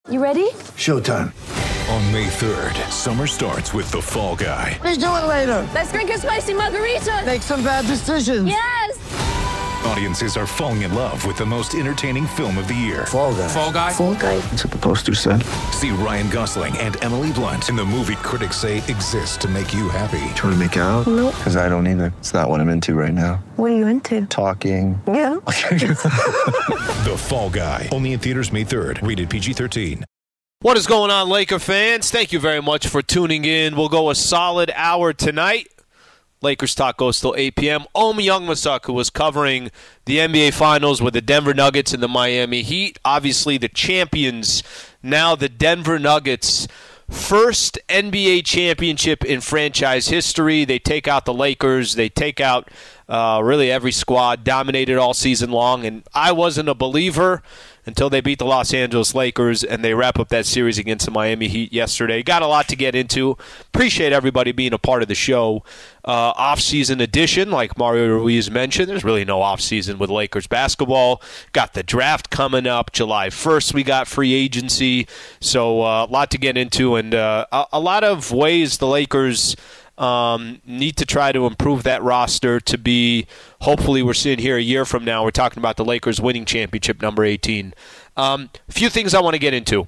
You ready? Showtime. On May 3rd, summer starts with The Fall Guy. Let's do it later. Let's drink a spicy margarita. Make some bad decisions. Yes. Audiences are falling in love with the most entertaining film of the year. Fall Guy. Fall Guy? Fall Guy. That's what the poster said. See Ryan Gosling and Emily Blunt in the movie critics say exists to make you happy. Trying to make it out? Nope. Because I don't either. It's not what I'm into right now. What are you into? Talking. Yeah. The Fall Guy. Only in theaters May 3rd. Rated PG-13. What is going on, Laker fans? Thank you very much for tuning in. We'll go a solid hour tonight. Lakers talk goes till 8 p.m. Omi Youngmisuk, who was covering the NBA Finals with the Denver Nuggets and the Miami Heat. Obviously the champions, now the Denver Nuggets. First NBA championship in franchise history. They take out the Lakers. They take out really every squad, dominated all season long. And I wasn't a believer until they beat the Los Angeles Lakers, and they wrap up that series against the Miami Heat yesterday. Got a lot to get into. Appreciate everybody being a part of the show. Off-season edition, like Mario Ruiz mentioned. There's really no off-season with Lakers basketball. Got the draft coming up. July 1st, we got free agency. So a lot to get into, and a lot of ways the Lakers need to try to improve that roster to be, hopefully we're sitting here a year from now, we're talking about the Lakers winning championship number 18. A few things I want to get into.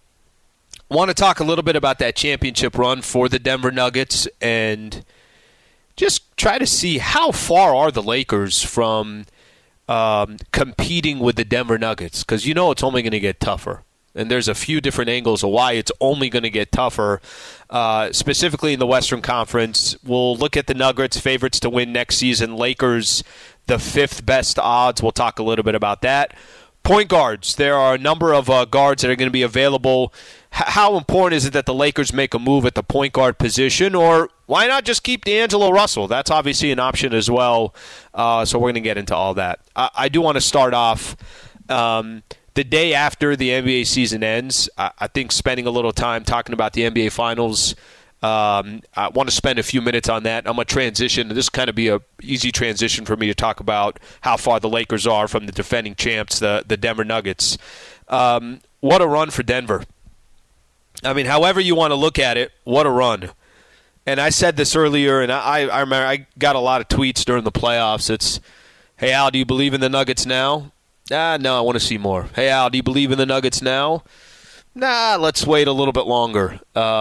I want to talk a little bit about that championship run for the Denver Nuggets and just try to see how far are the Lakers from competing with the Denver Nuggets, because you know it's only going to get tougher. And there's a few different angles of why it's only going to get tougher, specifically in the Western Conference. We'll look at the Nuggets, favorites to win next season. Lakers, the fifth best odds. We'll talk a little bit about that. Point guards. There are a number of guards that are going to be available. How important is it that the Lakers make a move at the point guard position? Or why not just keep D'Angelo Russell? That's obviously an option as well. So we're going to get into all that. I do want to start off the day after the NBA season ends. I think spending a little time talking about the NBA Finals, I want to spend a few minutes on that. I'm going to transition. This will kind of be an easy transition for me to talk about how far the Lakers are from the defending champs, the Denver Nuggets. What a run for Denver. I mean, however you want to look at it, what a run. And I said this earlier, and I remember I got a lot of tweets during the playoffs. It's, hey, Al, do you believe in the Nuggets now? No, I want to see more. Hey, Al, do you believe in the Nuggets now? Nah, let's wait a little bit longer.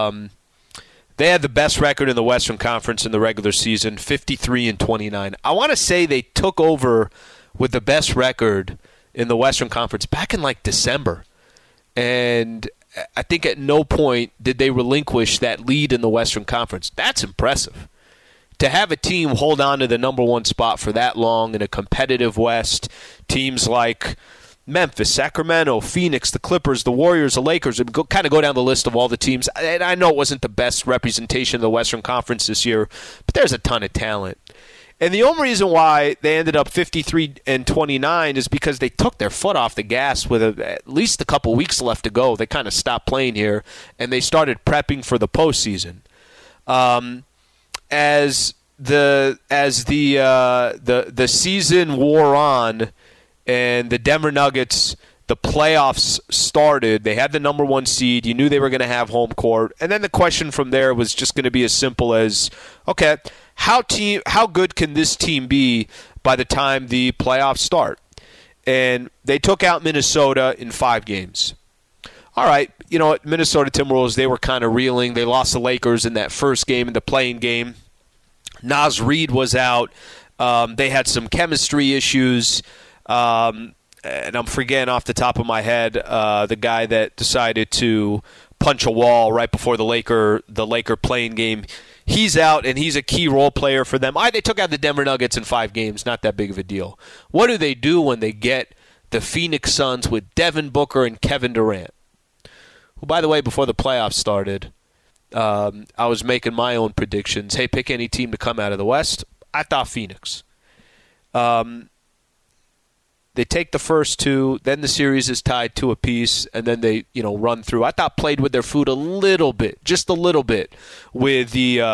They had the best record in the Western Conference in the regular season, 53-29. I want to say they took over with the best record in the Western Conference back in like December. And I think at no point did they relinquish that lead in the Western Conference. That's impressive. To have a team hold on to the number one spot for that long in a competitive West, teams like Memphis, Sacramento, Phoenix, the Clippers, the Warriors, the Lakers, kind of go down the list of all the teams. And I know it wasn't the best representation of the Western Conference this year, but there's a ton of talent. And the only reason why they ended up 53-29 is because they took their foot off the gas with at least a couple weeks left to go. They kind of stopped playing here, and they started prepping for the postseason. As the season wore on and the Denver Nuggets, the playoffs started, they had the number one seed. You knew they were going to have home court. And then the question from there was just going to be as simple as, okay, how good can this team be by the time the playoffs start? And they took out Minnesota in 5 games. All right, you know what, Minnesota Timberwolves, they were kind of reeling. They lost the Lakers in that first game, in the play-in game. Naz Reid was out. They had some chemistry issues. And I'm forgetting off the top of my head the guy that decided to punch a wall right before the Laker play-in game. He's out, and he's a key role player for them. They took out the Denver Nuggets in 5 games. Not that big of a deal. What do they do when they get the Phoenix Suns with Devin Booker and Kevin Durant? Who, by the way, before the playoffs started, I was making my own predictions. Hey, pick any team to come out of the West. I thought Phoenix. They take the first 2, then the series is tied 2 apiece, and then they, run through. I thought played with their food a little bit, just a little bit, with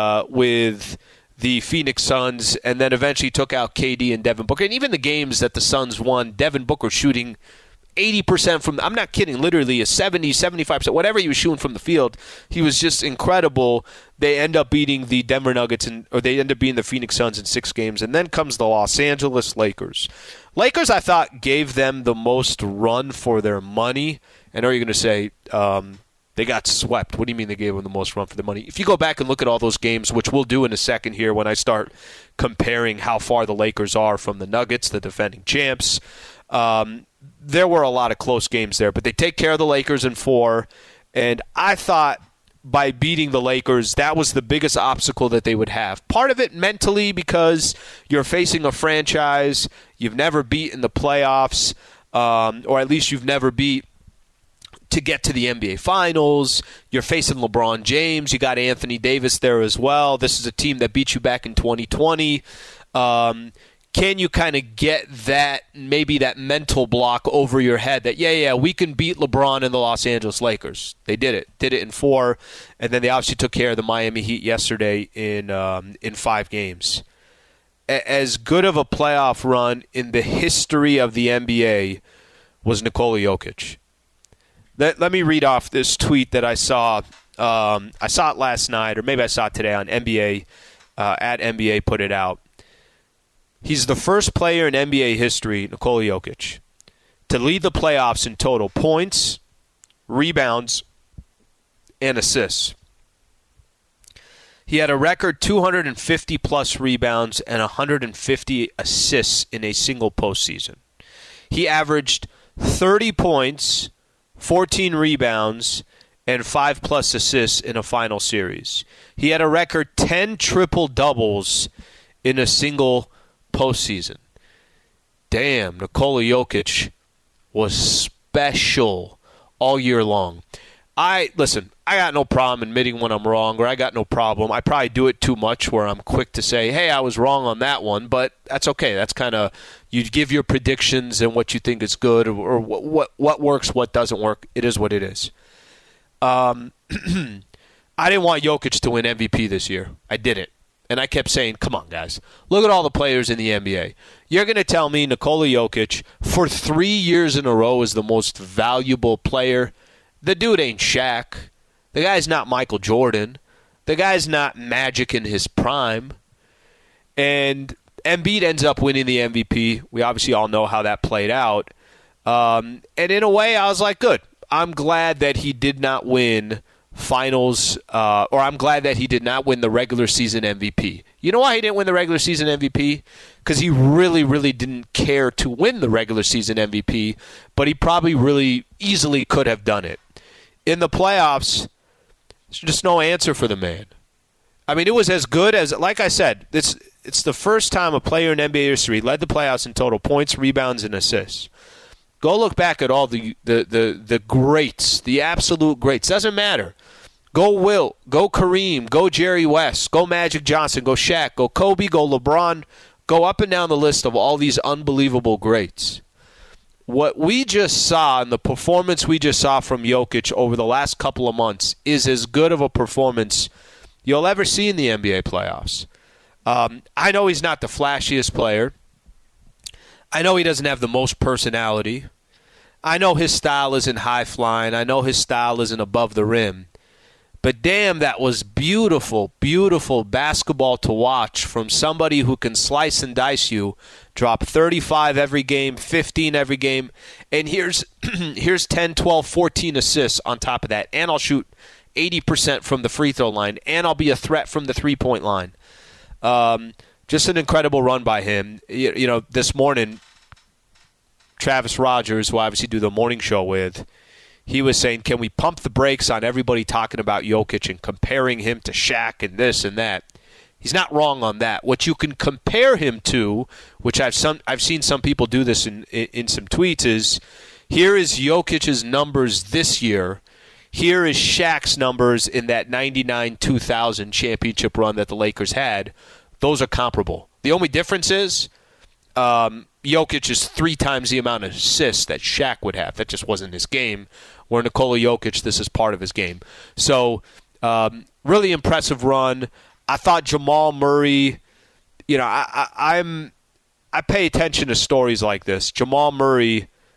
the Phoenix Suns, and then eventually took out KD and Devin Booker. And even the games that the Suns won, Devin Booker shooting 80% from, I'm not kidding, literally a 70, 75%, whatever he was shooting from the field. He was just incredible. They end up beating the Denver Nuggets, or they end up beating the Phoenix Suns in 6 games. And then comes the Los Angeles Lakers. Lakers, I thought, gave them the most run for their money. I know you're going to say they got swept. What do you mean they gave them the most run for their money? If you go back and look at all those games, which we'll do in a second here when I start comparing how far the Lakers are from the Nuggets, the defending champs, there were a lot of close games there. But they take care of the Lakers in 4, and I thought by beating the Lakers, that was the biggest obstacle that they would have. Part of it mentally because you're facing a franchise you've never beat in the playoffs, or at least you've never beat to get to the NBA Finals. You're facing LeBron James. You got Anthony Davis there as well. This is a team that beat you back in 2020. Can you kind of get that, maybe that mental block over your head that, yeah, we can beat LeBron and the Los Angeles Lakers? They did it in 4, and then they obviously took care of the Miami Heat yesterday in 5 games. As good of a playoff run in the history of the NBA was Nikola Jokic. Let me read off this tweet that I saw. I saw it last night, or maybe I saw it today on NBA, at NBA put it out. He's the first player in NBA history, Nikola Jokic, to lead the playoffs in total points, rebounds, and assists. He had a record 250-plus rebounds and 150 assists in a single postseason. He averaged 30 points, 14 rebounds, and 5-plus assists in a final series. He had a record 10 triple-doubles in a single postseason. Damn, Nikola Jokic was special all year long. I got no problem admitting when I'm wrong, or I got no problem. I probably do it too much where I'm quick to say, hey, I was wrong on that one, but that's okay. That's kind of, you give your predictions and what you think is good, or what works, what doesn't work. It is what it is. I didn't want Jokic to win MVP this year. I didn't. And I kept saying, come on, guys. Look at all the players in the NBA. You're going to tell me Nikola Jokic, for 3 years in a row, is the most valuable player? The dude ain't Shaq. The guy's not Michael Jordan. The guy's not Magic in his prime. And Embiid ends up winning the MVP. We obviously all know how that played out. And in a way, I was like, good. I'm glad that he did not win finals, or I'm glad that he did not win the regular season MVP. You know why he didn't win the regular season MVP? Because he really, really didn't care to win the regular season MVP, but he probably really easily could have done it. In the playoffs, there's just no answer for the man. I mean, it was as good as, like I said, it's the first time a player in NBA history led the playoffs in total points, rebounds, and assists. Go look back at all the greats, the absolute greats. Doesn't matter. Go Wilt, go Kareem, go Jerry West, go Magic Johnson, go Shaq, go Kobe, go LeBron. Go up and down the list of all these unbelievable greats. What we just saw and the performance we just saw from Jokic over the last couple of months is as good of a performance you'll ever see in the NBA playoffs. I know he's not the flashiest player. I know he doesn't have the most personality. I know his style isn't high-flying. I know his style isn't above the rim. But damn, that was beautiful, beautiful basketball to watch from somebody who can slice and dice you, drop 35 every game, 15 every game, and here's 10, 12, 14 assists on top of that. And I'll shoot 80% from the free throw line, and I'll be a threat from the three-point line. Just an incredible run by him. You know, this morning, Travis Rogers, who I obviously do the morning show with, he was saying, can we pump the brakes on everybody talking about Jokic and comparing him to Shaq and this and that? He's not wrong on that. What you can compare him to, which I've seen some people do this in some tweets, is here is Jokic's numbers this year. Here is Shaq's numbers in that 99-2000 championship run that the Lakers had. Those are comparable. The only difference is Jokic is 3 times the amount of assists that Shaq would have. That just wasn't his game. Where Nikola Jokic, this is part of his game. So, really impressive run. I thought Jamal Murray, you know, I pay attention to stories like this. Jamal Murray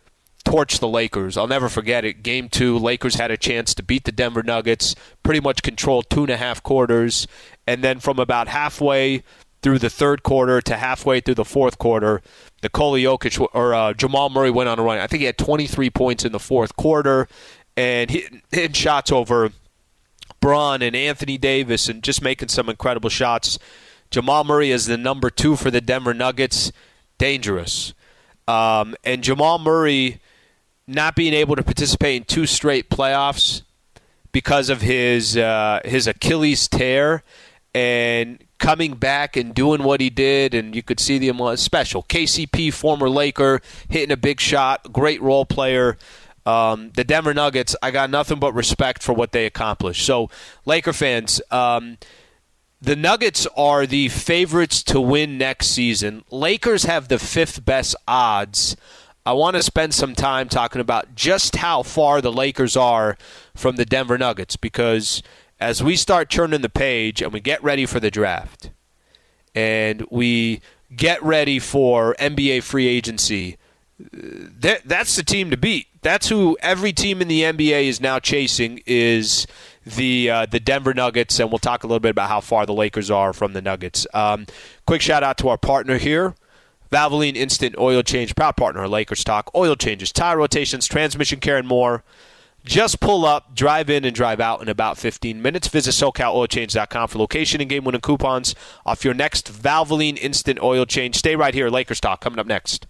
torched the Lakers. I'll never forget it. Game 2, Lakers had a chance to beat the Denver Nuggets, pretty much controlled 2.5 quarters, and then from about halfway through the third quarter to halfway through the fourth quarter, Nikola Jokic or Jamal Murray went on a run. I think he had 23 points in the fourth quarter and hitting shots over Bron and Anthony Davis and just making some incredible shots. Jamal Murray is the number 2 for the Denver Nuggets. Dangerous. And Jamal Murray not being able to participate in 2 straight playoffs because of his Achilles tear, and coming back and doing what he did, and you could see the special. KCP, former Laker, hitting a big shot, great role player. The Denver Nuggets, I got nothing but respect for what they accomplished. So, Laker fans, the Nuggets are the favorites to win next season. Lakers have the 5th best odds. I want to spend some time talking about just how far the Lakers are from the Denver Nuggets, because as we start turning the page and we get ready for the draft and we get ready for NBA free agency, that's the team to beat. That's who every team in the NBA is now chasing, is the Denver Nuggets, and we'll talk a little bit about how far the Lakers are from the Nuggets. Quick shout-out to our partner here, Valvoline Instant Oil Change, proud partner of Lakers Talk. Oil changes, tire rotations, transmission care, and more. Just pull up, drive in, and drive out in about 15 minutes. Visit SoCalOilChange.com for location and game-winning coupons off your next Valvoline Instant Oil Change. Stay right here. Lakers Talk coming up next.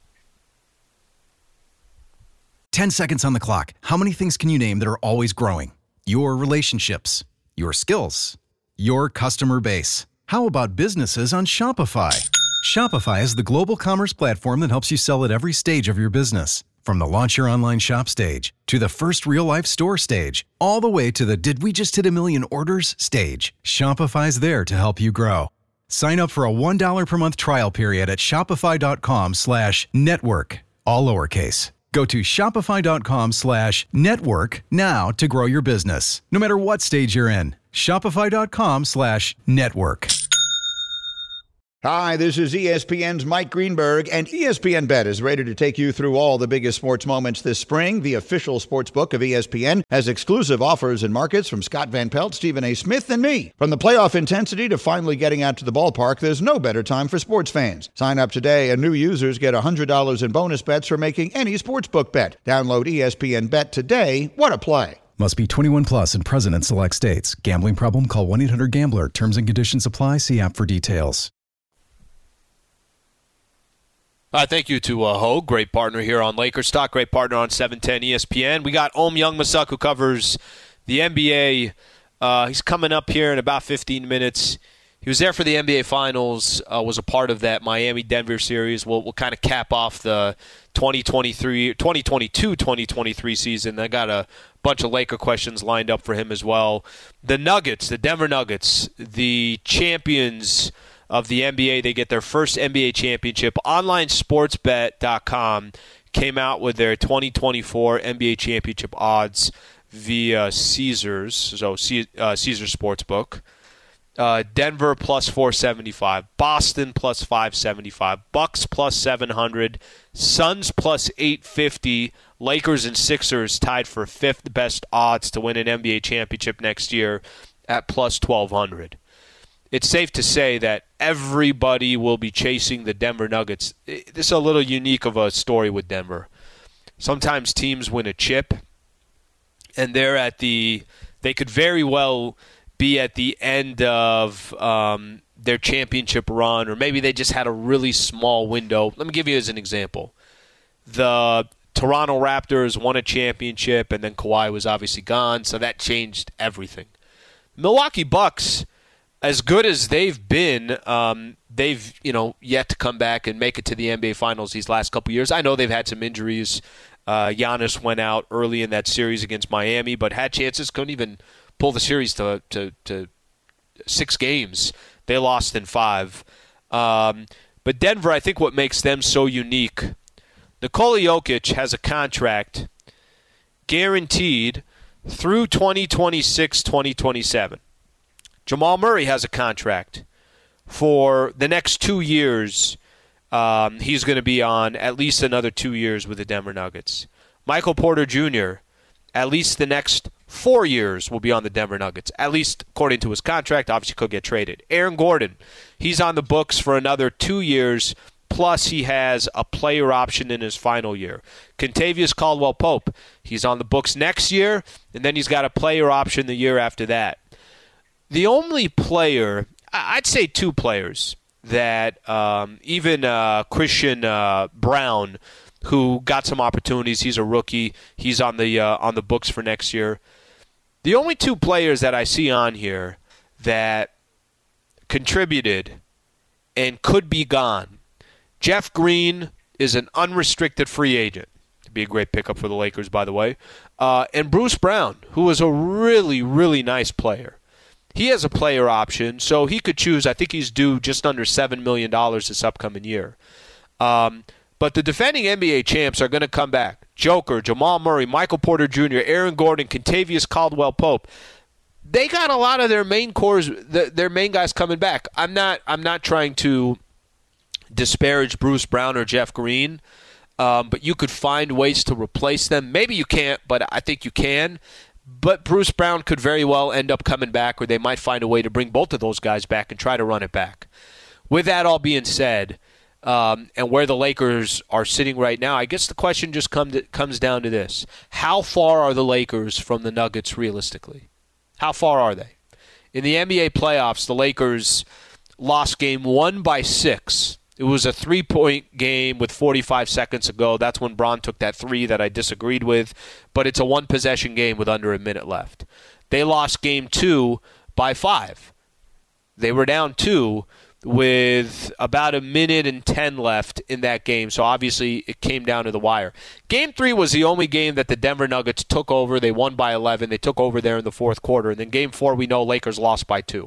10 seconds on the clock. How many things can you name that are always growing? Your relationships, your skills, your customer base. How about businesses on Shopify? Shopify is the global commerce platform that helps you sell at every stage of your business. From the launch your online shop stage, to the first real-life store stage, all the way to the did we just hit a million orders stage. Shopify's there to help you grow. Sign up for a $1 per month trial period at shopify.com/network, all lowercase. Go to shopify.com/network now to grow your business, no matter what stage you're in. Shopify.com/network. Hi, this is ESPN's Mike Greenberg, and ESPN Bet is ready to take you through all the biggest sports moments this spring. The official sports book of ESPN has exclusive offers and markets from Scott Van Pelt, Stephen A. Smith, and me. From the playoff intensity to finally getting out to the ballpark, there's no better time for sports fans. Sign up today, and new users get $100 in bonus bets for making any sportsbook bet. Download ESPN Bet today. What a play. Must be 21 plus and present in select states. Gambling problem? Call 1-800-GAMBLER. Terms and conditions apply. See app for details. Thank you to Hogue, great partner here on Lakers Talk, great partner on 710 ESPN. We got Om Youngmisuk, who covers the NBA. He's coming up here in about 15 minutes. He was there for the NBA Finals, was a part of that Miami-Denver series. We'll kind of cap off the 2022-2023 season. I got a bunch of Laker questions lined up for him as well. The Nuggets, the Denver Nuggets, the champions of the NBA, they get their first NBA championship. OnlineSportsBet.com came out with their 2024 NBA championship odds via Caesars, so Caesars Sportsbook. Denver plus 475, Boston plus 575, Bucks plus 700, Suns plus 850, Lakers and Sixers tied for 5th best odds to win an NBA championship next year at plus 1200. It's safe to say that everybody will be chasing the Denver Nuggets. This is a little unique of a story with Denver. Sometimes teams win a chip, and they could very well be at the end of their championship run, or maybe they just had a really small window. Let me give you as an example. The Toronto Raptors won a championship, and then Kawhi was obviously gone, so that changed everything. Milwaukee Bucks, as good as they've been, they've yet to come back and make it to the NBA Finals these last couple years. I know they've had some injuries. Giannis went out early in that series against Miami, but had chances, couldn't even pull the series to 6 games. They lost in 5. But Denver, I think what makes them so unique, Nikola Jokic has a contract guaranteed through 2026-2027. Jamal Murray has a contract for the next 2 years. He's going to be on at least another 2 years with the Denver Nuggets. Michael Porter Jr., at least the next 4 years, will be on the Denver Nuggets, at least according to his contract. Obviously could get traded. Aaron Gordon, he's on the books for another 2 years, plus he has a player option in his final year. Kentavious Caldwell-Pope, he's on the books next year, and then he's got a player option the year after that. The only player, I'd say 2 players, that even Christian Brown, who got some opportunities, he's a rookie, he's on the books for next year. The only 2 players that I see on here that contributed and could be gone, Jeff Green is an unrestricted free agent. It'd be a great pickup for the Lakers, by the way. And Bruce Brown, who is a really, really nice player. He has a player option, so he could choose. I think he's due just under $7 million this upcoming year. But the defending NBA champs are going to come back. Joker, Jamal Murray, Michael Porter Jr., Aaron Gordon, Kentavious Caldwell-Pope. They got a lot of their main cores, their main guys coming back. I'm not trying to disparage Bruce Brown or Jeff Green, but you could find ways to replace them. Maybe you can't, but I think you can. But Bruce Brown could very well end up coming back, or they might find a way to bring both of those guys back and try to run it back. With that all being said, and where the Lakers are sitting right now, I guess the question just comes down to this. How far are the Lakers from the Nuggets realistically? How far are they? In the NBA playoffs, the Lakers lost game 1 by 6. It was a 3-point game with 45 seconds to go. That's when Bron took that 3 that I disagreed with. But it's a 1-possession game with under a minute left. They lost game 2 by 5. They were down 2 with about 1:10 left in that game. So obviously it came down to the wire. Game 3 was the only game that the Denver Nuggets took over. They won by 11. They took over there in the fourth quarter. And then game 4, we know Lakers lost by 2.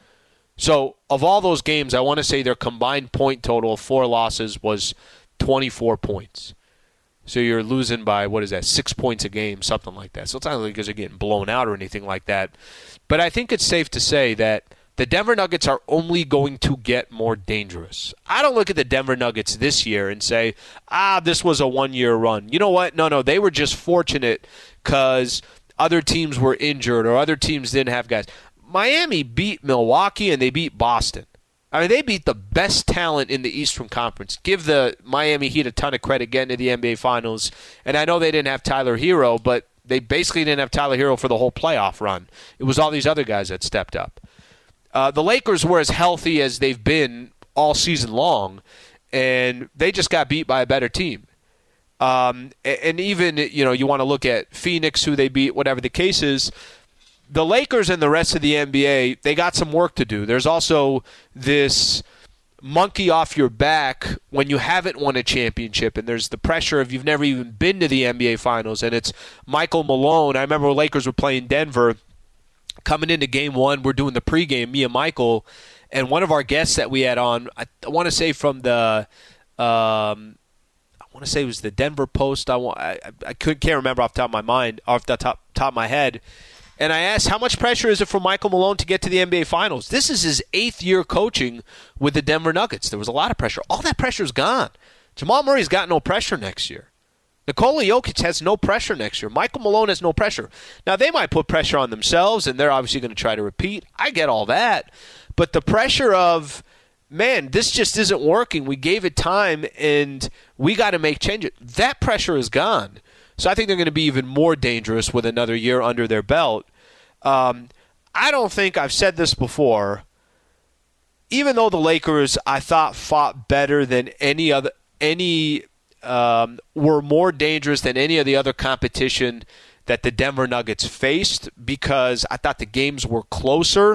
So of all those games, I want to say their combined point total of 4 losses was 24 points. So you're losing by, 6 points a game, something like that. So it's not like because they're getting blown out or anything like that. But I think it's safe to say that the Denver Nuggets are only going to get more dangerous. I don't look at the Denver Nuggets this year and say, this was a 1-year run. You know what? No, they were just fortunate because other teams were injured or other teams didn't have guys. Miami beat Milwaukee and they beat Boston. I mean, they beat the best talent in the Eastern Conference. Give the Miami Heat a ton of credit getting to the NBA Finals. And I know they didn't have Tyler Hero, but they basically didn't have Tyler Hero for the whole playoff run. It was all these other guys that stepped up. The Lakers were as healthy as they've been all season long, and they just got beat by a better team. And even, you want to look at Phoenix, who they beat, whatever the case is. The Lakers and the rest of the NBA, they got some work to do. There's also this monkey off your back when you haven't won a championship, and there's the pressure of you've never even been to the NBA Finals, and it's Michael Malone. I remember when Lakers were playing Denver. Coming into game 1, we're doing the pregame, me and Michael, and one of our guests that we had on, I want to say from the, I want to say it was the Denver Post. I can't remember off the top of my head. And I asked, how much pressure is it for Michael Malone to get to the NBA Finals? This is his 8th year coaching with the Denver Nuggets. There was a lot of pressure. All that pressure's gone. Jamal Murray's got no pressure next year. Nikola Jokic has no pressure next year. Michael Malone has no pressure. Now, they might put pressure on themselves, and they're obviously going to try to repeat. I get all that. But the pressure of, man, this just isn't working. We gave it time, and we got to make changes. That pressure is gone. So I think they're going to be even more dangerous with another year under their belt. I don't think, I've said this before, even though the Lakers, I thought, fought better than were more dangerous than any of the other competition that the Denver Nuggets faced because I thought the games were closer.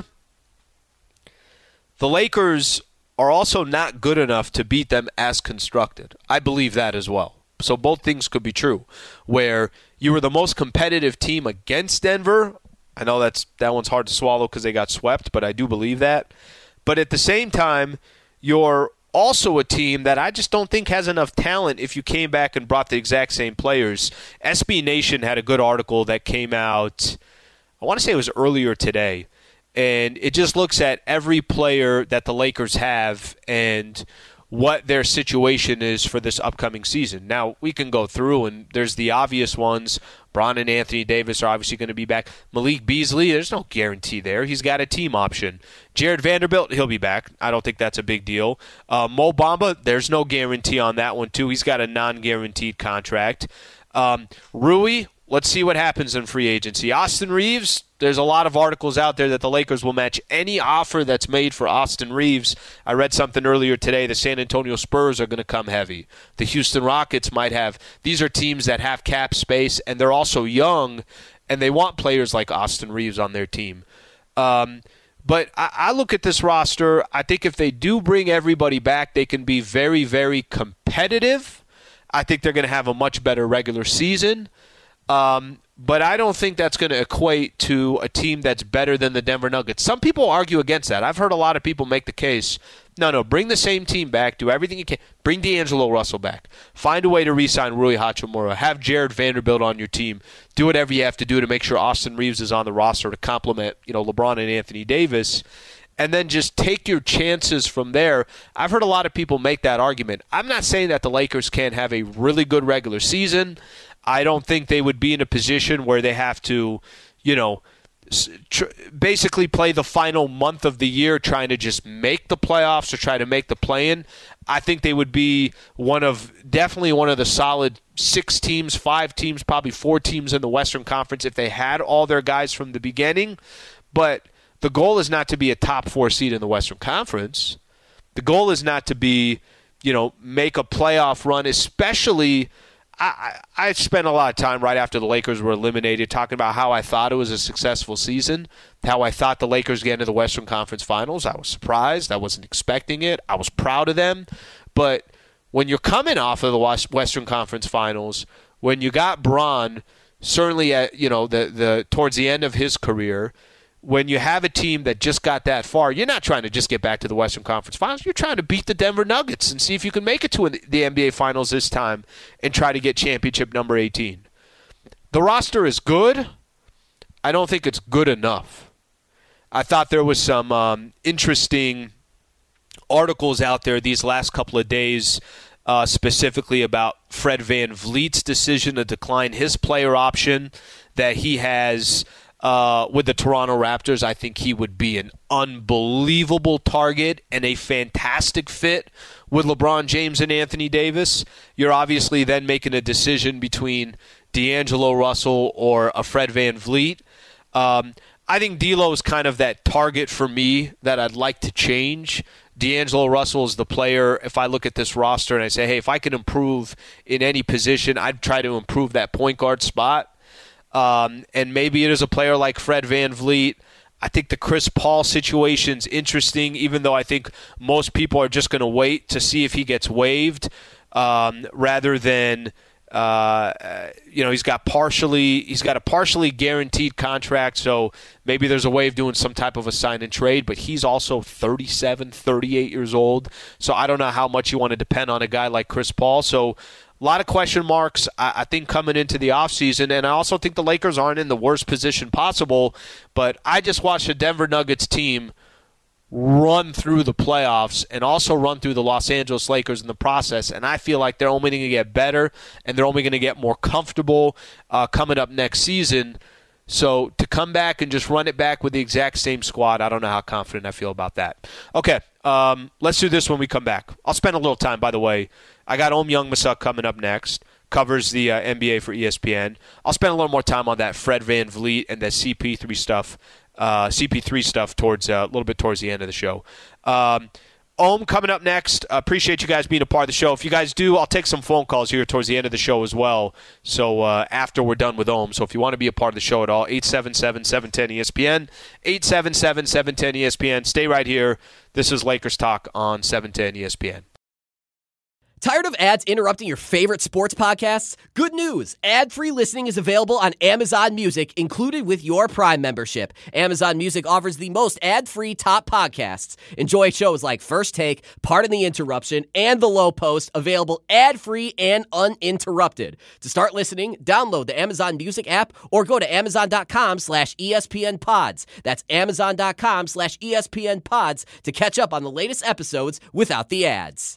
The Lakers are also not good enough to beat them as constructed. I believe that as well. So both things could be true. Where you were the most competitive team against Denver. I know that one's hard to swallow because they got swept, but I do believe that. But at the same time, you're also a team that I just don't think has enough talent if you came back and brought the exact same players. SB Nation had a good article that came out, I want to say it was earlier today, and it just looks at every player that the Lakers have and what their situation is for this upcoming season. Now, we can go through, and there's the obvious ones. Bron and Anthony Davis are obviously going to be back. Malik Beasley, there's no guarantee there. He's got a team option. Jared Vanderbilt, he'll be back. I don't think that's a big deal. Mo Bamba, there's no guarantee on that one, too. He's got a non-guaranteed contract. Rui, let's see what happens in free agency. Austin Reeves, there's a lot of articles out there that the Lakers will match any offer that's made for Austin Reeves. I read something earlier today. The San Antonio Spurs are going to come heavy. The Houston Rockets might have. These are teams that have cap space, and they're also young, and they want players like Austin Reeves on their team. But I look at this roster. I think if they do bring everybody back, they can be very, very competitive. I think they're going to have a much better regular season. But I don't think that's going to equate to a team that's better than the Denver Nuggets. Some people argue against that. I've heard a lot of people make the case, no, bring the same team back, do everything you can. Bring D'Angelo Russell back. Find a way to re-sign Rui Hachimura. Have Jared Vanderbilt on your team. Do whatever you have to do to make sure Austin Reeves is on the roster to complement, LeBron and Anthony Davis. And then just take your chances from there. I've heard a lot of people make that argument. I'm not saying that the Lakers can't have a really good regular season. I don't think they would be in a position where they have to, basically play the final month of the year trying to just make the playoffs or try to make the play-in. I think they would be definitely one of the solid 6 teams, 5 teams, probably 4 teams in the Western Conference if they had all their guys from the beginning. But the goal is not to be a top 4 seed in the Western Conference. The goal is not to be, make a playoff run, especially I spent a lot of time right after the Lakers were eliminated talking about how I thought it was a successful season, how I thought the Lakers get into the Western Conference Finals. I was surprised. I wasn't expecting it. I was proud of them. But when you're coming off of the Western Conference Finals, when you got Bron, certainly at the towards the end of his career, when you have a team that just got that far, you're not trying to just get back to the Western Conference Finals. You're trying to beat the Denver Nuggets and see if you can make it to the NBA Finals this time and try to get championship number 18. The roster is good. I don't think it's good enough. I thought there was some interesting articles out there these last couple of days specifically about Fred VanVleet's decision to decline his player option that he has with the Toronto Raptors. I think he would be an unbelievable target and a fantastic fit with LeBron James and Anthony Davis. You're obviously then making a decision between D'Angelo Russell or a Fred VanVleet. I think D'Lo is kind of that target for me that I'd like to change. D'Angelo Russell is the player, if I look at this roster and I say, hey, if I can improve in any position, I'd try to improve that point guard spot. And maybe it is a player like Fred VanVleet. I think the Chris Paul situation's interesting, even though I think most people are just going to wait to see if he gets waived rather than he's got a partially guaranteed contract, so maybe there's a way of doing some type of a sign and trade, but he's also 37, 38 years old, so I don't know how much you want to depend on a guy like Chris Paul. So a lot of question marks, I think, coming into the offseason, and I also think the Lakers aren't in the worst position possible, but I just watched the Denver Nuggets team run through the playoffs and also run through the Los Angeles Lakers in the process, and I feel like they're only going to get better and they're only going to get more comfortable coming up next season. So to come back and just run it back with the exact same squad, I don't know how confident I feel about that. Okay, let's do this when we come back. I'll spend a little time, by the way. I got Youngmisuk coming up next, covers the NBA for ESPN. I'll spend a little more time on that Fred VanVleet and that CP3 stuff towards a little bit towards the end of the show. Coming up next. Appreciate you guys being a part of the show. If you guys do, I'll take some phone calls here towards the end of the show as well. So after we're done with So if you want to be a part of the show at all, 877-710-ESPN, 877-710-ESPN. Stay right here. This is Lakers Talk on 710 ESPN. Tired of ads interrupting your favorite sports podcasts? Good news! Ad-free listening is available on Amazon Music, included with your Prime membership. Amazon Music offers the most ad-free top podcasts. Enjoy shows like First Take, Pardon the Interruption, and The Low Post, available ad-free and uninterrupted. To start listening, download the Amazon Music app or go to Amazon.com/ESPN Pods. That's Amazon.com/ESPN Pods to catch up on the latest episodes without the ads.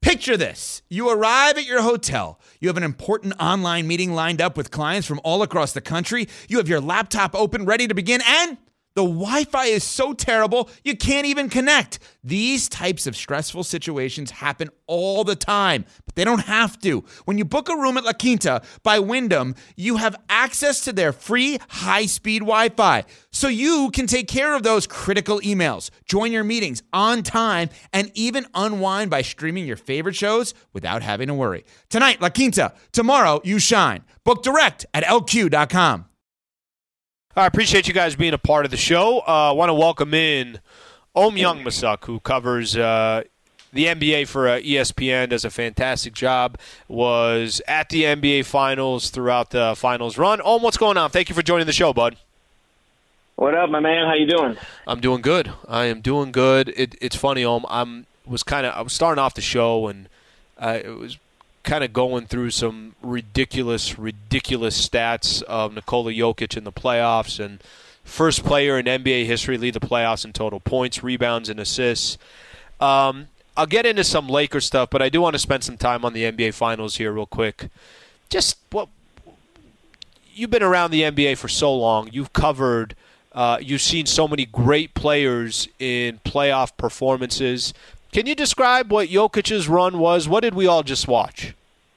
Picture this. You arrive at your hotel. You have an important online meeting lined up with clients from all across the country. You have your laptop open, ready to begin, and the Wi-Fi is so terrible, you can't even connect. These types of stressful situations happen all the time, but they don't have to. When you book a room at La Quinta by Wyndham, you have access to their free high-speed Wi-Fi, so you can take care of those critical emails, join your meetings on time, and even unwind by streaming your favorite shows without having to worry. Tonight, La Quinta. Tomorrow, you shine. Book direct at lq.com. I appreciate you guys being a part of the show. I want to welcome in Om Youngmisuk, who covers the NBA for ESPN, does a fantastic job, was at the NBA Finals throughout the Finals run. Om, what's going on? Thank you for joining the show, bud. What up, my man? How you doing? I'm doing good. I am doing good. It's funny, Om. I was starting off the show, and it was kind of going through some ridiculous stats of Nikola Jokic in the playoffs, and first player in NBA history to lead the playoffs in total points, rebounds, and assists. I'll get into some Lakers stuff, but I do want to spend some time on the NBA Finals here real quick. Just you've been around the NBA for so long. You've covered, you've seen so many great players in playoff performances. Can you describe what Jokic's run was? What did we all just watch?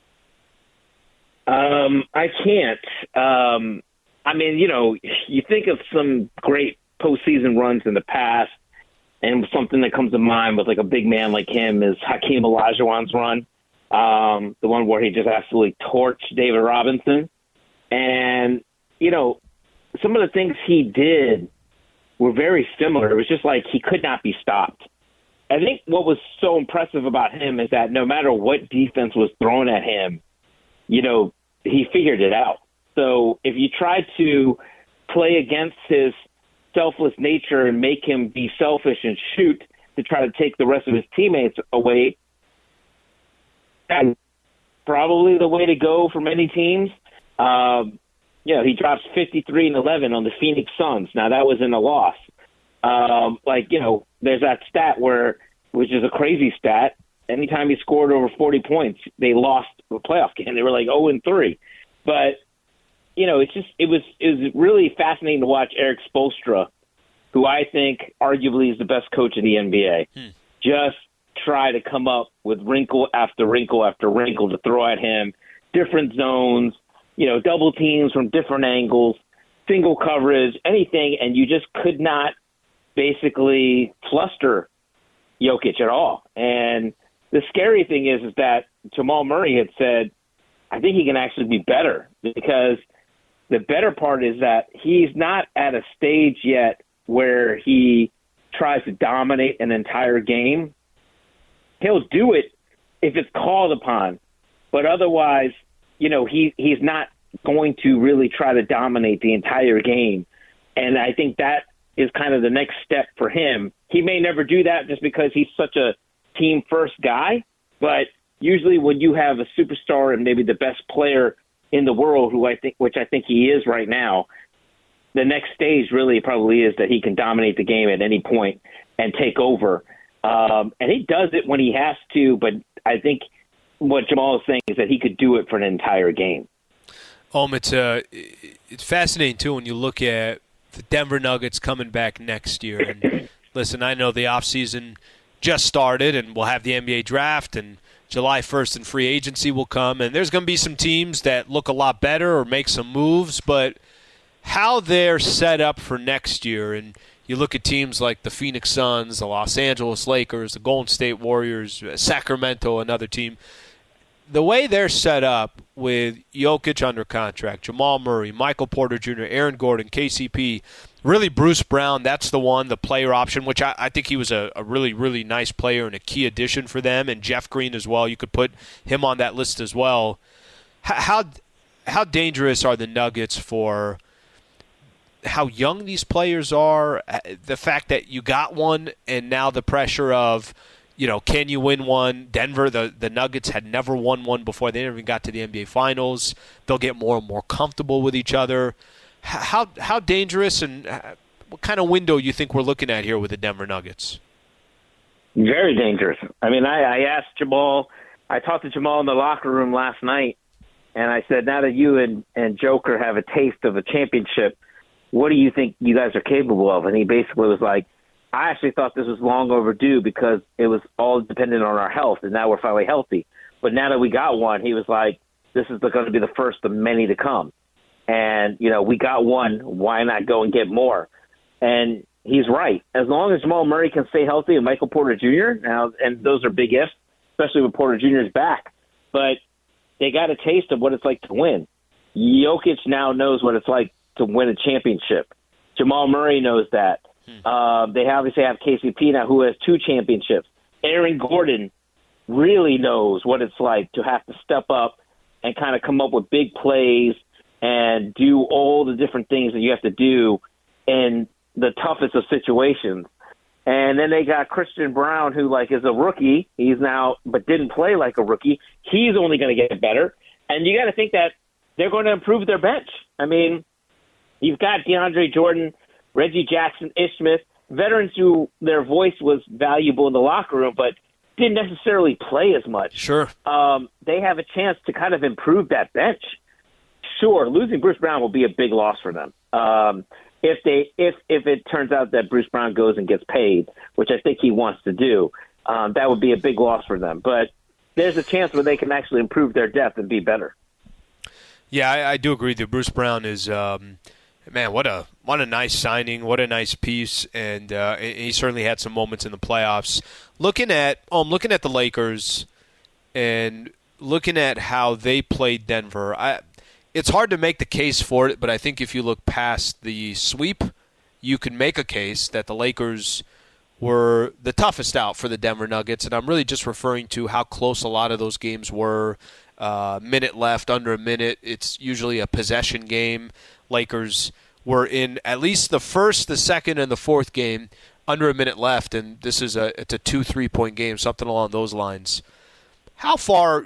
I can't. I mean, you think of some great postseason runs in the past, and something that comes to mind with like a big man like him is Hakeem Olajuwon's run, the one where he just absolutely torched David Robinson. And, some of the things he did were very similar. It was just like he could not be stopped. I think what was so impressive about him is that no matter what defense was thrown at him, he figured it out. So if you try to play against his selfless nature and make him be selfish and shoot to try to take the rest of his teammates away, that's probably the way to go for many teams. He drops 53 and 11 on the Phoenix Suns. Now, that was in a loss. There's that stat which is a crazy stat. Anytime he scored over 40 points, they lost the playoff game. They were like 0-3. But, it was really fascinating to watch Eric Spoelstra, who I think arguably is the best coach in the NBA, just try to come up with wrinkle after wrinkle after wrinkle to throw at him, different zones, double teams from different angles, single coverage, anything, and you just could not basically fluster Jokic at all. And the scary thing is that Jamal Murray had said, I think he can actually be better, because the better part is that he's not at a stage yet where he tries to dominate an entire game. He'll do it if it's called upon, but otherwise, he's not going to really try to dominate the entire game. And I think that is kind of the next step for him. He may never do that just because he's such a team first guy, but usually when you have a superstar and maybe the best player in the world, which I think he is right now, the next stage really probably is that he can dominate the game at any point and take over. And he does it when he has to, but I think what Jamal is saying is that he could do it for an entire game. It's fascinating, too, when you look at the Denver Nuggets coming back next year. And listen, I know the offseason just started, and we'll have the NBA draft, and July 1st and free agency will come, and there's going to be some teams that look a lot better or make some moves, but how they're set up for next year, and you look at teams like the Phoenix Suns, the Los Angeles Lakers, the Golden State Warriors, Sacramento, another team, the way they're set up with Jokic under contract, Jamal Murray, Michael Porter Jr., Aaron Gordon, KCP, really Bruce Brown, that's the one, the player option, which I think he was a really, really nice player and a key addition for them, and Jeff Green as well. You could put him on that list as well. How dangerous are the Nuggets for how young these players are, the fact that you got one, and now the pressure of, can you win one? Denver, the Nuggets had never won one before. They never even got to the NBA Finals. They'll get more and more comfortable with each other. How dangerous and what kind of window you think we're looking at here with the Denver Nuggets? Very dangerous. I mean, I asked Jamal, I talked to Jamal in the locker room last night, and I said, now that you and Joker have a taste of a championship, what do you think you guys are capable of? And he basically was like, I actually thought this was long overdue because it was all dependent on our health, and now we're finally healthy. But now that we got one, he was like, this is going to be the first of many to come. And, we got one. Why not go and get more? And he's right. As long as Jamal Murray can stay healthy and Michael Porter Jr., now, and those are big ifs, especially with Porter Jr.'s back. But they got a taste of what it's like to win. Jokic now knows what it's like to win a championship. Jamal Murray knows that. They obviously have KCP now, who has 2 championships. Aaron Gordon really knows what it's like to have to step up and kind of come up with big plays and do all the different things that you have to do in the toughest of situations. And then they got Christian Brown, who is a rookie. He's now, but didn't play like a rookie. He's only going to get better. And you got to think that they're going to improve their bench. I mean, you've got DeAndre Jordan, Reggie Jackson, Ish Smith, veterans who their voice was valuable in the locker room, but didn't necessarily play as much. Sure. They have a chance to kind of improve that bench. Sure, losing Bruce Brown will be a big loss for them. If it turns out that Bruce Brown goes and gets paid, which I think he wants to do, that would be a big loss for them. But there's a chance where they can actually improve their depth and be better. Yeah, I do agree that Bruce Brown is man, what a nice signing, what a nice piece, and he certainly had some moments in the playoffs. Looking at the Lakers and looking at how they played Denver, it's hard to make the case for it, but I think if you look past the sweep, you can make a case that the Lakers were the toughest out for the Denver Nuggets, and I'm really just referring to how close a lot of those games were. Minute left, under a minute. It's usually a possession game. Lakers were in at least the first, the second, and the fourth game under a minute left, and this is it's a 2-3 point game, something along those lines. How far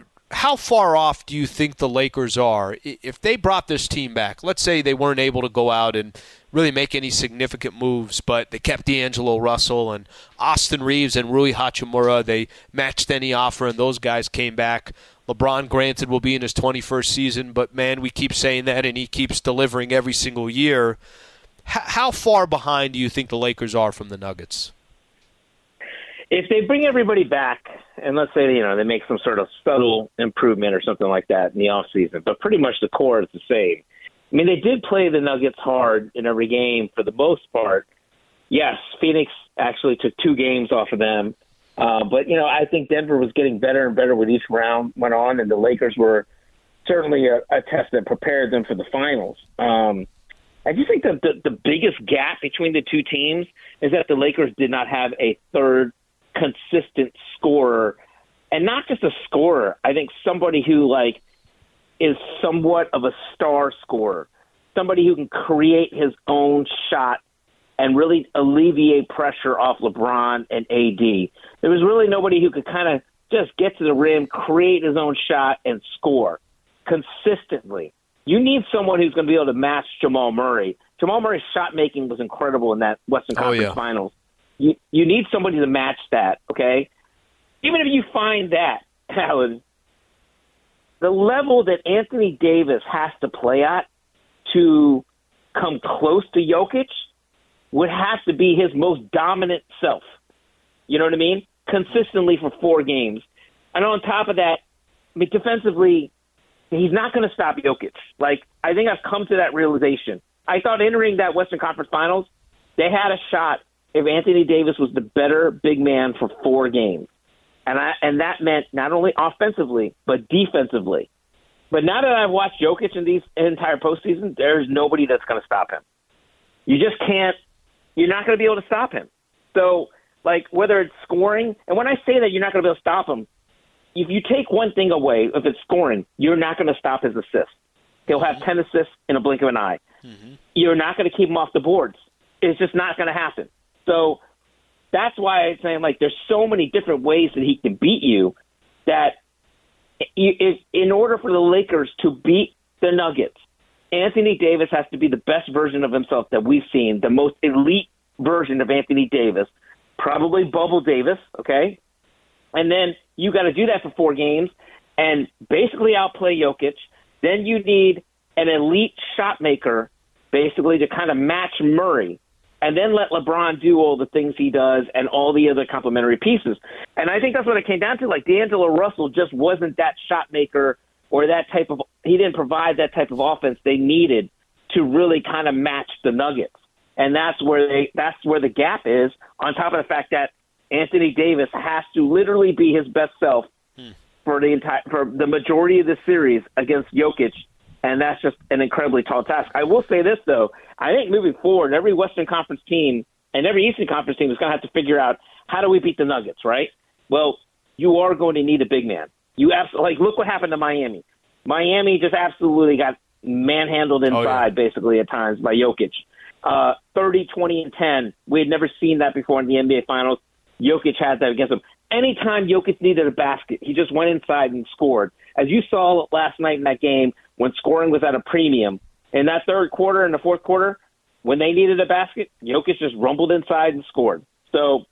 off do you think the Lakers are if they brought this team back? Let's say they weren't able to go out and really make any significant moves, but they kept D'Angelo Russell and Austin Reeves and Rui Hachimura. They matched any offer, and those guys came back. LeBron, granted, will be in his 21st season, but, man, we keep saying that, and he keeps delivering every single year. How far behind do you think the Lakers are from the Nuggets? If they bring everybody back, and let's say they make some sort of subtle improvement or something like that in the offseason, but pretty much the core is the same. I mean, they did play the Nuggets hard in every game for the most part. Yes, Phoenix actually took 2 games off of them. But, I think Denver was getting better and better with each round went on, and the Lakers were certainly a test that prepared them for the finals. I just think that the biggest gap between the two teams is that the Lakers did not have a third consistent scorer, and not just a scorer. I think somebody who, is somewhat of a star scorer, somebody who can create his own shot and really alleviate pressure off LeBron and AD. There was really nobody who could kind of just get to the rim, create his own shot, and score consistently. You need someone who's going to be able to match Jamal Murray. Jamal Murray's shot making was incredible in that Western Conference Finals. You need somebody to match that, okay? Even if you find that, Alan, the level that Anthony Davis has to play at to come close to Jokic would have to be his most dominant self. You know what I mean? Consistently for 4 games. And on top of that, defensively, he's not going to stop Jokic. I think I've come to that realization. I thought entering that Western Conference Finals, they had a shot if Anthony Davis was the better big man for 4 games. And that meant not only offensively, but defensively. But now that I've watched Jokic in these entire postseason, there's nobody that's going to stop him. You just can't. You're not going to be able to stop him. So, whether it's scoring, and when I say that you're not going to be able to stop him, if you take one thing away, if it's scoring, you're not going to stop his assists. He'll have 10 assists in a blink of an eye. Mm-hmm. You're not going to keep him off the boards. It's just not going to happen. So that's why I'm saying, there's so many different ways that he can beat you that in order for the Lakers to beat the Nuggets, Anthony Davis has to be the best version of himself that we've seen, the most elite version of Anthony Davis, probably bubble Davis, okay? And then you got to do that for 4 games and basically outplay Jokic. Then you need an elite shot maker basically to kind of match Murray, and then let LeBron do all the things he does and all the other complementary pieces. And I think that's what it came down to. Like, D'Angelo Russell just wasn't that shot maker or that type of – he didn't provide that type of offense they needed to really kind of match the Nuggets. And that's where the gap is, on top of the fact that Anthony Davis has to literally be his best self for the majority of the series against Jokic, and that's just an incredibly tall task. I will say this, though. I think moving forward, every Western Conference team and every Eastern Conference team is going to have to figure out, how do we beat the Nuggets, right? Well, you are going to need a big man. Look what happened to Miami. Miami just absolutely got manhandled inside, basically, at times by Jokic. 30, 20, and 10. We had never seen that before in the NBA Finals. Jokic had that against him. Anytime Jokic needed a basket, he just went inside and scored. As you saw last night in that game, when scoring was at a premium, in that third quarter and the fourth quarter, when they needed a basket, Jokic just rumbled inside and scored. So,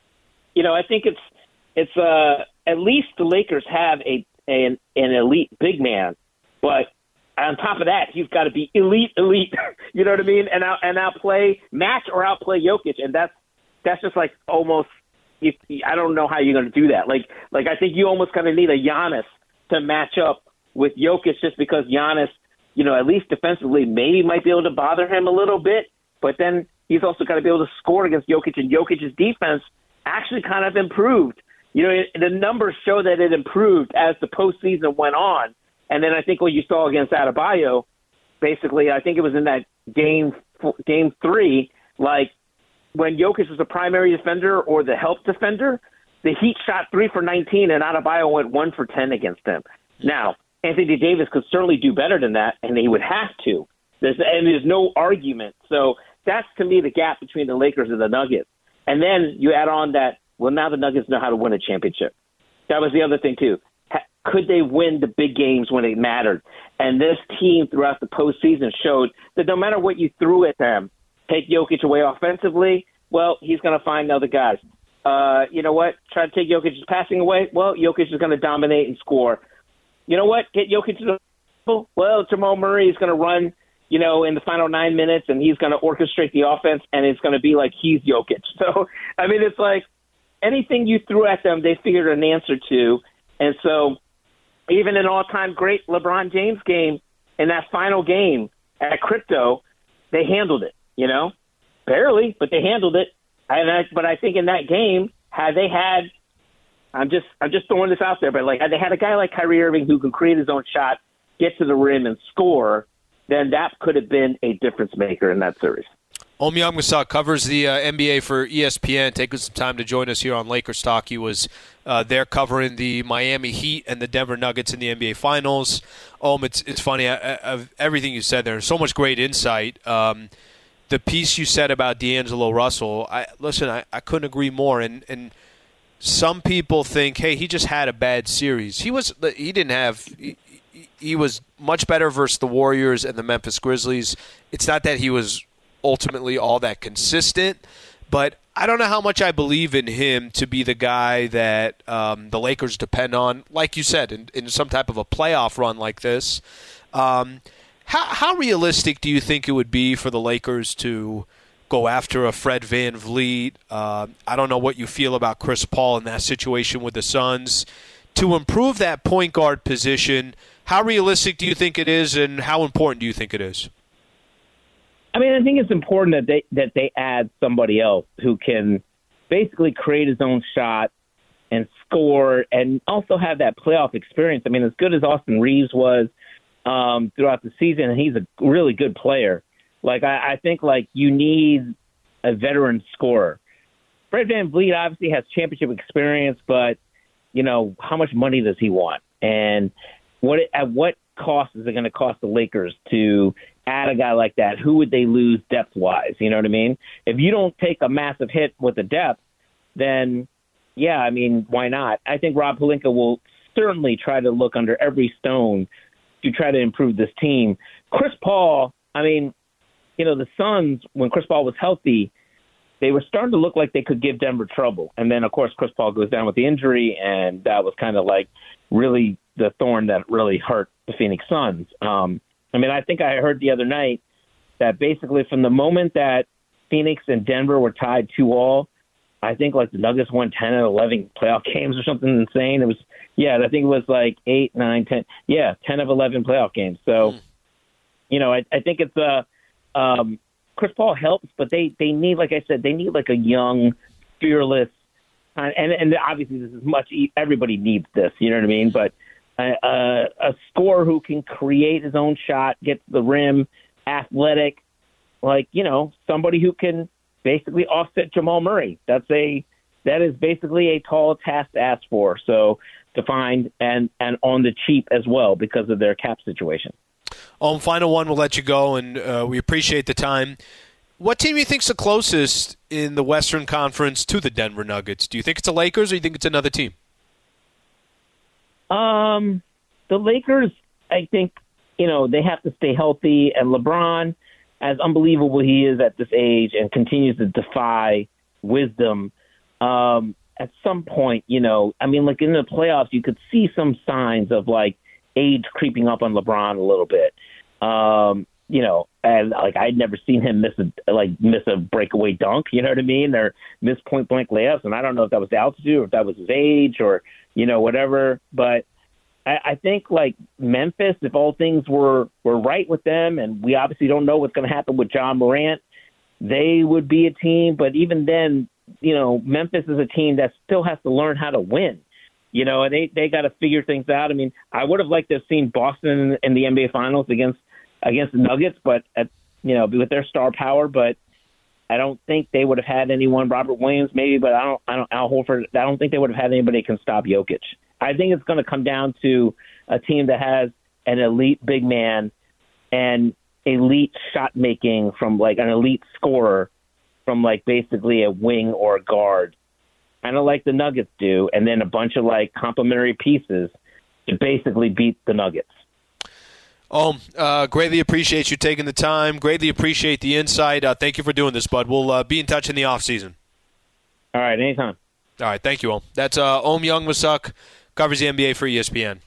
I think it's at least the Lakers have an elite big man, but on top of that, he's got to be elite. You know what I mean? And outplay Jokic, and that's just like almost. I don't know how you're going to do that. Like I think you almost kind of need a Giannis to match up with Jokic, just because Giannis, at least defensively, maybe might be able to bother him a little bit, but then he's also got to be able to score against Jokic, and Jokic's defense actually kind of improved. The numbers show that it improved as the postseason went on. And then I think what you saw against Adebayo, basically, I think it was in that game 3, like when Jokic was the primary defender or the help defender, the Heat shot 3 for 19 and Adebayo went 1 for 10 against them. Now, Anthony Davis could certainly do better than that, and he would have to. There's no argument. So that's, to me, the gap between the Lakers and the Nuggets. And then you add on that, well, now the Nuggets know how to win a championship. That was the other thing, too. Could they win the big games when it mattered? And this team throughout the postseason showed that no matter what you threw at them, take Jokic away offensively, well, he's going to find other guys. You know what? Try to take Jokic's passing away, well, Jokic is going to dominate and score. You know what? Get Jokic to the table, well, Jamal Murray is going to run, in the final 9 minutes, and he's going to orchestrate the offense, and it's going to be like he's Jokic. So, I mean, it's like anything you threw at them, they figured an answer to. And so even an all-time great LeBron James game, in that final game at Crypto, they handled it, barely, but they handled it. But I think in that game, I'm just throwing this out there, but had they had a guy like Kyrie Irving who can create his own shot, get to the rim and score, then that could have been a difference maker in that series. Om Youngmisuk covers the NBA for ESPN, taking some time to join us here on Lakers Talk. He was there covering the Miami Heat and the Denver Nuggets in the NBA Finals. It's funny, of everything you said there, so much great insight. The piece you said about D'Angelo Russell, I couldn't agree more. And some people think, hey, he just had a bad series. He was much better versus the Warriors and the Memphis Grizzlies. It's not that he was ultimately all that consistent, but I don't know how much I believe in him to be the guy that the Lakers depend on, like you said, in some type of a playoff run like this. How realistic do you think it would be for the Lakers to go after a Fred VanVleet? I don't know what you feel about Chris Paul in that situation with the Suns. To improve that point guard position, how realistic do you think it is, and how important do you think it is? I mean, I think it's important that they add somebody else who can basically create his own shot and score and also have that playoff experience. I mean, as good as Austin Reeves was throughout the season, and he's a really good player. I think you need a veteran scorer. Fred VanVleet obviously has championship experience, but, how much money does he want? And at what cost is it going to cost the Lakers to add a guy like that? Who would they lose depth-wise? You know what I mean? If you don't take a massive hit with the depth, then, yeah, I mean, why not? I think Rob Pelinka will certainly try to look under every stone to try to improve this team. Chris Paul, I mean, the Suns, when Chris Paul was healthy, they were starting to look like they could give Denver trouble. And then, of course, Chris Paul goes down with the injury, and that was kind of like really the thorn that really hurt the Phoenix Suns. I think I heard the other night that basically from the moment that Phoenix and Denver were tied 2-2, I think like the Nuggets won 10 or 11 playoff games or something insane. It was, I think it was like 8, 9, 10. Yeah, 10 of 11 playoff games. So, I think it's Chris Paul helps, but they need, like I said, they need like a young, fearless, and obviously this is everybody needs this, you know what I mean? But a scorer who can create his own shot, get to the rim, athletic, somebody who can basically offset Jamal Murray. That is basically a tall task to ask for. So to find and on the cheap as well because of their cap situation. Final one, we'll let you go, and we appreciate the time. What team do you think's the closest in the Western Conference to the Denver Nuggets? Do you think it's the Lakers, or do you think it's another team? The Lakers, I think, they have to stay healthy, and LeBron, as unbelievable he is at this age and continues to defy wisdom, at some point, in the playoffs, you could see some signs of like age creeping up on LeBron a little bit. And like I'd never seen him miss a breakaway dunk, you know what I mean? Or miss point blank layups. And I don't know if that was the altitude or if that was his age or, whatever. But I think like Memphis, if all things were right with them, and we obviously don't know what's going to happen with John Morant, they would be a team. But even then, Memphis is a team that still has to learn how to win. And they got to figure things out. I mean, I would have liked to have seen Boston in the NBA Finals against the Nuggets, but with their star power. But I don't think they would have had anyone. Robert Williams, maybe, but I don't. Al Horford. I don't think they would have had anybody that can stop Jokic. I think it's going to come down to a team that has an elite big man and elite shot making from like an elite scorer from like basically a wing or a guard. Kind of like the Nuggets do, and then a bunch of like complementary pieces to basically beat the Nuggets. Greatly appreciate you taking the time. Greatly appreciate the insight. Thank you for doing this, bud. We'll be in touch in the offseason. All right, anytime. All right, thank you, Om. That's Youngmisuk, covers the NBA for ESPN.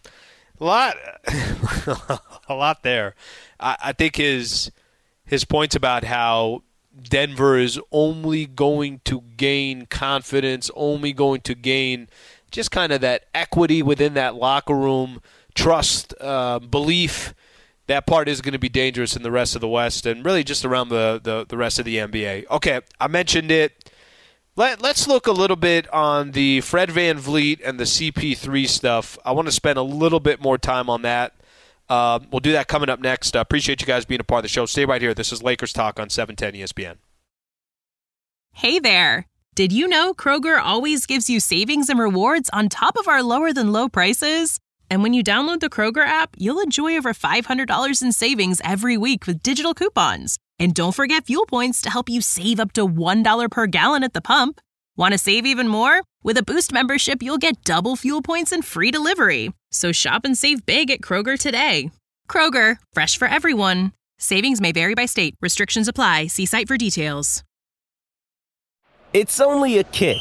A lot there. I think his points about how Denver is only going to gain confidence, only going to gain just kind of that equity within that locker room, trust, belief. That part is going to be dangerous in the rest of the West and really just around the rest of the NBA. Okay, I mentioned it. Let's look a little bit on the Fred VanVleet and the CP3 stuff. I want to spend a little bit more time on that. We'll do that coming up next. Appreciate you guys being a part of the show. Stay right here. This is Lakers Talk on 710 ESPN. Hey there. Did you know Kroger always gives you savings and rewards on top of our lower-than-low prices? And when you download the Kroger app, you'll enjoy over $500 in savings every week with digital coupons. And don't forget fuel points to help you save up to $1 per gallon at the pump. Want to save even more? With a Boost membership, you'll get double fuel points and free delivery. So shop and save big at Kroger today. Kroger, fresh for everyone. Savings may vary by state. Restrictions apply. See site for details. It's only a kick,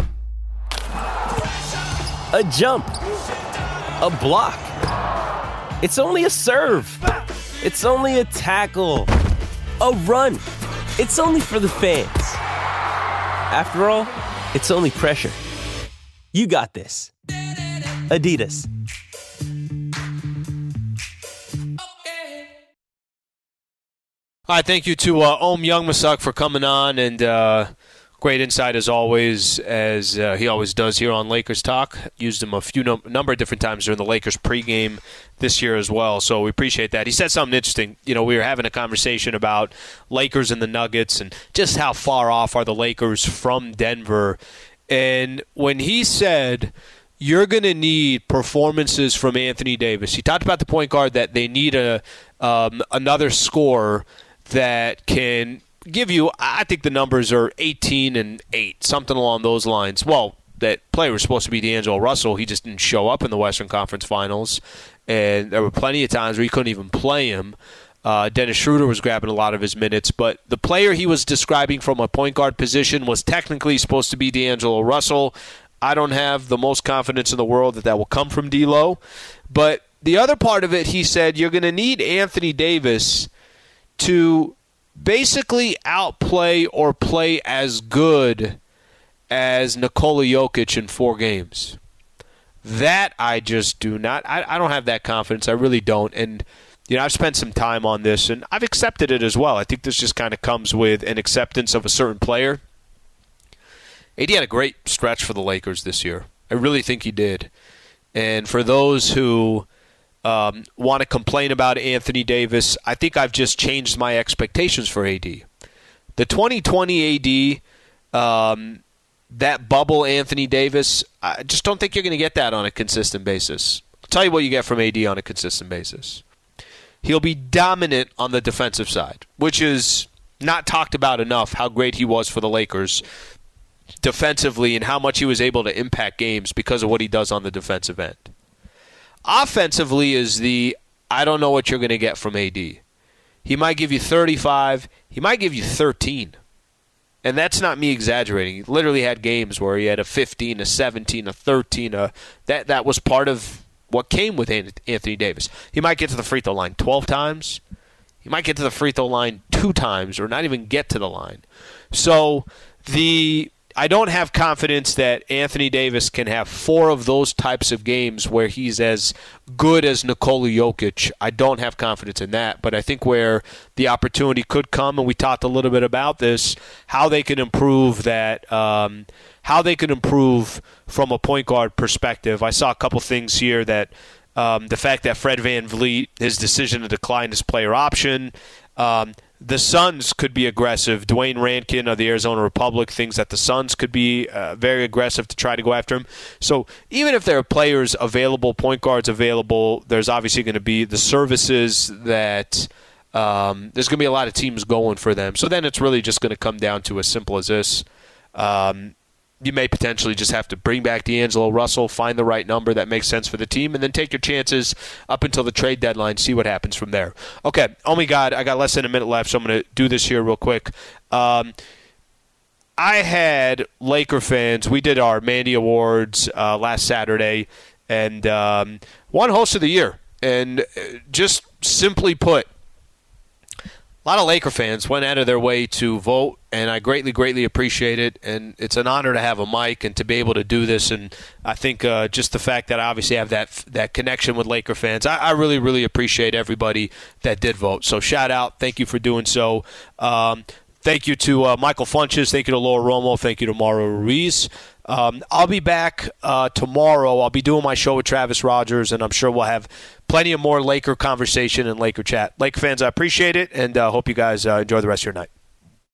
a jump, a block. It's only a serve. It's only a tackle, a run. It's only for the fans. After all, it's only pressure. You got this. Adidas. All right, thank you to Youngmisuk for coming on, and great insight as always, as he always does here on Lakers Talk. Used him a number of different times during the Lakers pregame this year as well, so we appreciate that. He said something interesting. We were having a conversation about Lakers and the Nuggets and just how far off are the Lakers from Denver. And when he said you're going to need performances from Anthony Davis, he talked about the point guard that they need another scorer that can give you, I think the numbers are 18 and 8, something along those lines. Well, that player was supposed to be D'Angelo Russell. He just didn't show up in the Western Conference Finals, and there were plenty of times where you couldn't even play him. Dennis Schroeder was grabbing a lot of his minutes, but the player he was describing from a point guard position was technically supposed to be D'Angelo Russell. I don't have the most confidence in the world that will come from D'Lo. But the other part of it, he said, you're going to need Anthony Davis to basically outplay or play as good as Nikola Jokic in 4 games. That I just do not. I don't have that confidence. I really don't. And I've spent some time on this, and I've accepted it as well. I think this just kind of comes with an acceptance of a certain player. AD had a great stretch for the Lakers this year. I really think he did. And for those who want to complain about Anthony Davis, I think I've just changed my expectations for AD. The 2020 AD, that bubble Anthony Davis, I just don't think you're going to get that on a consistent basis. I'll tell you what you get from AD on a consistent basis. He'll be dominant on the defensive side, which is not talked about enough, how great he was for the Lakers defensively and how much he was able to impact games because of what he does on the defensive end. Offensively is I don't know what you're going to get from AD. He might give you 35. He might give you 13. And that's not me exaggerating. He literally had games where he had a 15, a 17, a 13. That was part of what came with Anthony Davis. He might get to the free throw line 12 times. He might get to the free throw line 2 times or not even get to the line. So I don't have confidence that Anthony Davis can have 4 of those types of games where he's as good as Nikola Jokic. I don't have confidence in that, but I think where the opportunity could come, and we talked a little bit about this, how they can improve that, how they can improve from a point guard perspective. I saw a couple things here that the fact that Fred VanVleet, his decision to decline his player option, the Suns could be aggressive. Dwayne Rankin of the Arizona Republic thinks that the Suns could be very aggressive to try to go after him. So even if there are players available, point guards available, there's obviously going to be the services that there's going to be a lot of teams going for them. So then it's really just going to come down to as simple as this. You may potentially just have to bring back D'Angelo Russell, find the right number that makes sense for the team, and then take your chances up until the trade deadline, see what happens from there. Okay, oh my God, I got less than a minute left, so I'm going to do this here real quick. I had Laker fans. We did our Mandy Awards last Saturday, and won Host of the Year. And just simply put, a lot of Laker fans went out of their way to vote, and I greatly, greatly appreciate it. And it's an honor to have a mic and to be able to do this. And I think just the fact that I obviously have that connection with Laker fans, I really, really appreciate everybody that did vote. So shout out. Thank you for doing so. Thank you to Michael Funches. Thank you to Laura Romo. Thank you to Mauro Ruiz. I'll be back tomorrow. I'll be doing my show with Travis Rogers, and I'm sure we'll have plenty of more Laker conversation and Laker chat. Laker fans, I appreciate it, and hope you guys enjoy the rest of your night.